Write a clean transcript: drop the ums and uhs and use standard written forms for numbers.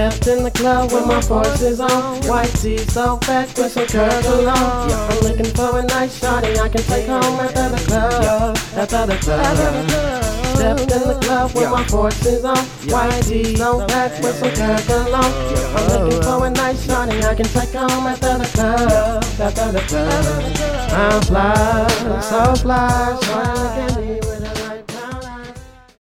Stepped in the club with my forces on. White tee so fat with some curls along. Yeah, I'm looking for a nice shawty I can take home after the club. After the club. Stepped in the club with my forces on. White tee so fat with some curls along. Yeah, I'm looking for a nice shawty I can take home after the club. After the club. I'm fly, so fly, shawty I can't leave with